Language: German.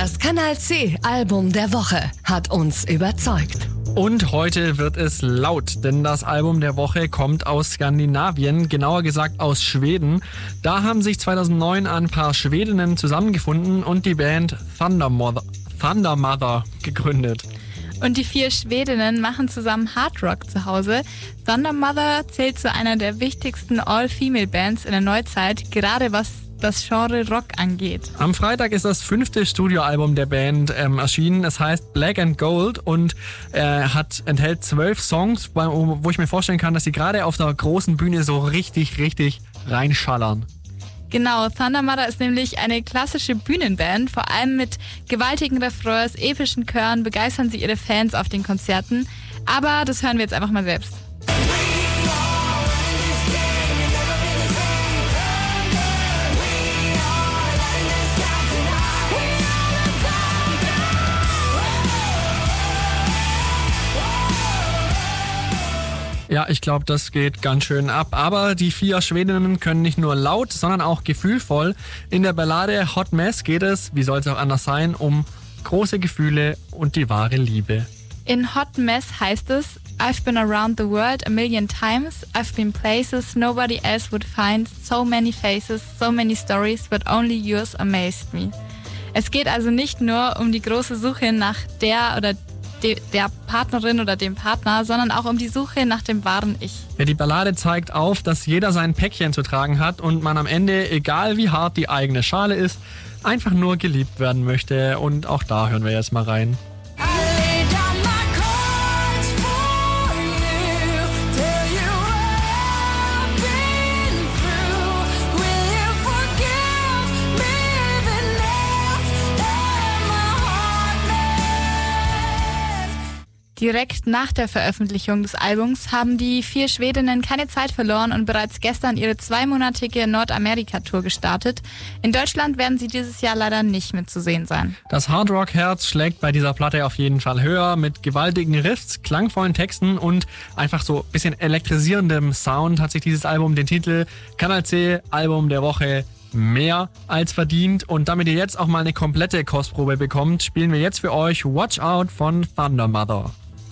Das Kanal C Album der Woche hat uns überzeugt. Und heute wird es laut, denn das Album der Woche kommt aus Skandinavien, genauer gesagt aus Schweden. Da haben sich 2009 ein paar Schwedinnen zusammengefunden und die Band Thunder Mother gegründet. Und die 4 Schwedinnen machen zusammen Hard Rock zu Hause. Thunder Mother zählt zu einer der wichtigsten All-Female-Bands in der Neuzeit, gerade was das Genre Rock angeht. Am Freitag ist das 5. Studioalbum der Band erschienen. Es heißt Black and Gold und enthält 12 Songs, wo ich mir vorstellen kann, dass sie gerade auf der großen Bühne so richtig reinschallern. Genau, Thunder Mother ist nämlich eine klassische Bühnenband. Vor allem mit gewaltigen Refrains, epischen Chören begeistern sie ihre Fans auf den Konzerten. Aber das hören wir jetzt einfach mal selbst. Ja, ich glaube, das geht ganz schön ab. Aber die 4 Schwedinnen können nicht nur laut, sondern auch gefühlvoll. In der Ballade Hot Mess geht es, wie soll es auch anders sein, um große Gefühle und die wahre Liebe. In Hot Mess heißt es: I've been around the world a million times. I've been places nobody else would find. So many faces, so many stories, but only yours amazed me. Es geht also nicht nur um die große Suche nach der Partnerin oder dem Partner, sondern auch um die Suche nach dem wahren Ich. Ja, die Ballade zeigt auf, dass jeder sein Päckchen zu tragen hat und man am Ende, egal wie hart die eigene Schale ist, einfach nur geliebt werden möchte. Und auch da hören wir jetzt mal rein. Direkt nach der Veröffentlichung des Albums haben die 4 Schwedinnen keine Zeit verloren und bereits gestern ihre 2-monatige Nordamerika-Tour gestartet. In Deutschland werden sie dieses Jahr leider nicht mit zu sehen sein. Das Hardrock-Herz schlägt bei dieser Platte auf jeden Fall höher, mit gewaltigen Riffs, klangvollen Texten und einfach so ein bisschen elektrisierendem Sound hat sich dieses Album den Titel Kanal C Album der Woche mehr als verdient. Und damit ihr jetzt auch mal eine komplette Kostprobe bekommt, spielen wir jetzt für euch Watch Out von Thunder Mother.